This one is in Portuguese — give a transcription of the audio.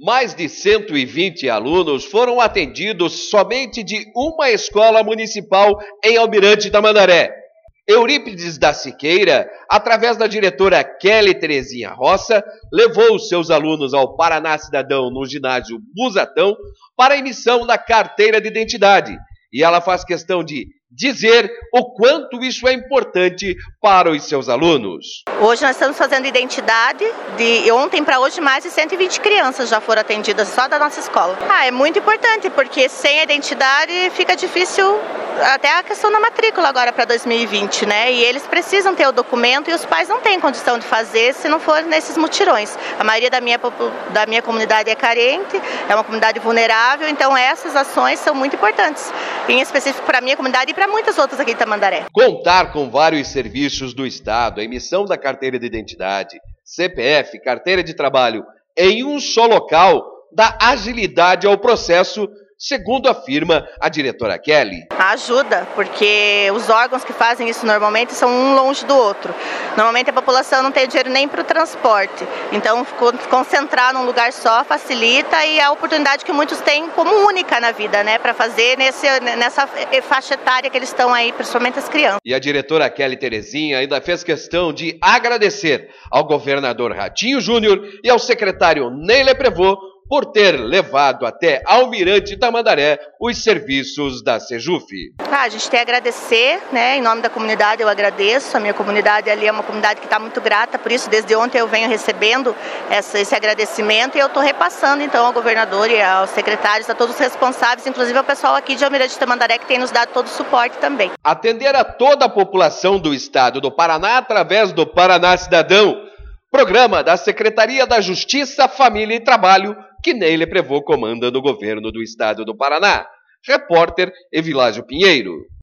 Mais de 120 alunos foram atendidos somente de uma escola municipal em Almirante Tamandaré. Eurípides da Siqueira, através da diretora Kelly Terezinha Roça, levou os seus alunos ao Paraná Cidadão no ginásio Busatão para a emissão da carteira de identidade. E ela faz questão de dizer o quanto isso é importante para os seus alunos. Hoje nós estamos fazendo identidade, de ontem para hoje mais de 120 crianças já foram atendidas só da nossa escola. É muito importante, porque sem a identidade fica difícil até a questão da matrícula agora para 2020, né? E eles precisam ter o documento e os pais não têm condição de fazer se não for nesses mutirões. A maioria da minha comunidade é carente, é uma comunidade vulnerável, então essas ações são muito importantes, em específico para a minha comunidade e para muitas outras aqui em Tamandaré. Contar com vários serviços do Estado, a emissão da carteira de identidade, CPF, carteira de trabalho, em um só local, dá agilidade ao processo, segundo afirma a diretora Kelly. Ajuda, porque os órgãos que fazem isso normalmente são um longe do outro. Normalmente a população não tem dinheiro nem para o transporte. Então, concentrar num lugar só facilita e é a oportunidade que muitos têm como única na vida, né? Para fazer nessa faixa etária que eles estão aí, principalmente as crianças. E a diretora Kelly Terezinha ainda fez questão de agradecer ao governador Ratinho Júnior e ao secretário Ney Leprevô por ter levado até Almirante Tamandaré os serviços da Sejuf. A gente tem a agradecer, né? Em nome da comunidade eu agradeço. A minha comunidade ali é uma comunidade que está muito grata, por isso desde ontem eu venho recebendo esse agradecimento e eu estou repassando então ao governador e aos secretários, a todos os responsáveis, inclusive ao pessoal aqui de Almirante Tamandaré que tem nos dado todo o suporte também. Atender a toda a população do estado do Paraná através do Paraná Cidadão, programa da Secretaria da Justiça, Família e Trabalho, que Ney Leprevô comanda no governo do estado do Paraná. Repórter Evilásio Pinheiro.